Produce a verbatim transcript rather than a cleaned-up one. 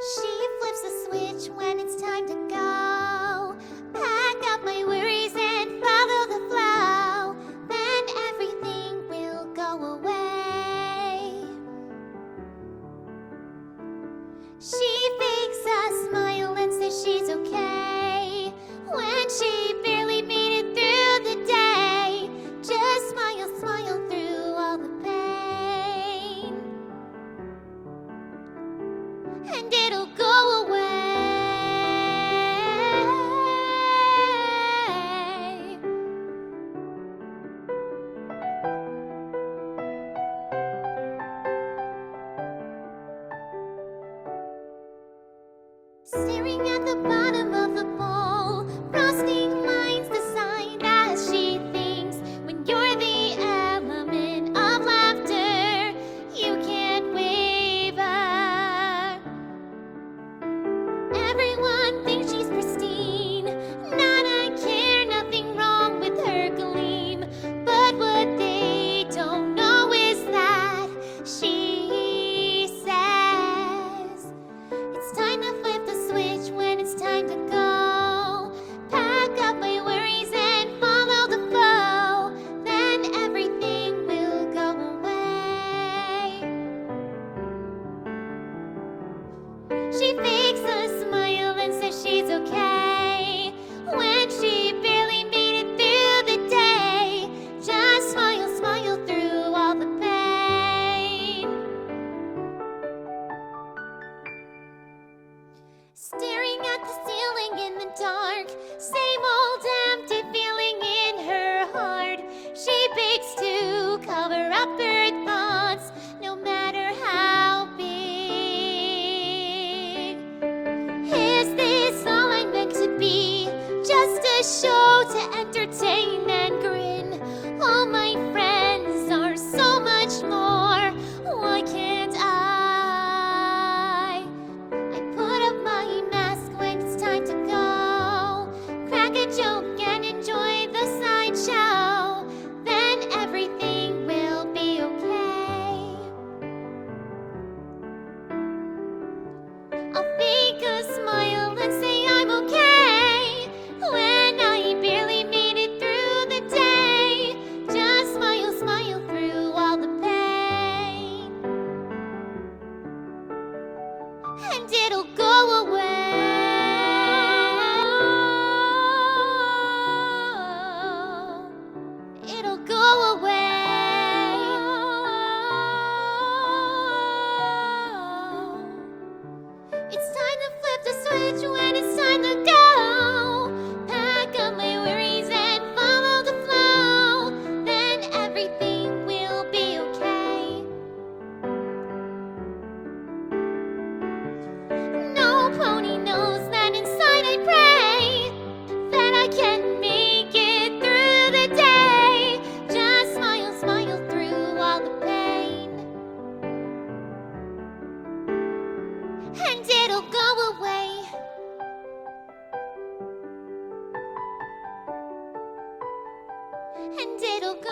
She flips the switch when it's time to go. Pack up my worries and follow the flow. Then everything will go away. She fakes a smile and says she's okay when she barely made it through the day. Just smile, smile through all the pain, and it'll go away. Staring at the bottom of the bowl, frosting lines the sign as she thinks. When you're the element of laughter, you can't waver. Everyone thinks she's pristine, not a care, nothing wrong with her gleam. But what they don't know is that she says it's time to flip the switch when it's time to go. Pack up my worries and follow the flow. Then everything will go away. She fakes a smile and says she's okay when she barely made it through the day. Just smile, smile through all the pain. Staring at the ceiling in the dark, same old empty feeling in her heart. She begs to cover up her thoughts, no matter how big. Is this all I'm meant to be? Just a show to entertain and grin. All my friends are so much more. Why can't I? I put up my mask when it's time to go. Crack a joke and enjoy the sideshow. Then everything will be okay. I'll fake a smile and say I'm okay when I barely made it through the day. Just smile, smile through all the pain, and it'll go away. It'll go away. It's time to flip the switch when it's time to go. Pack up my worries and follow the flow. Then everything will be okay. No pony knows that inside I pray that I can make it through the day. Just smile, smile through all the pain, and it'll go away. And it'll go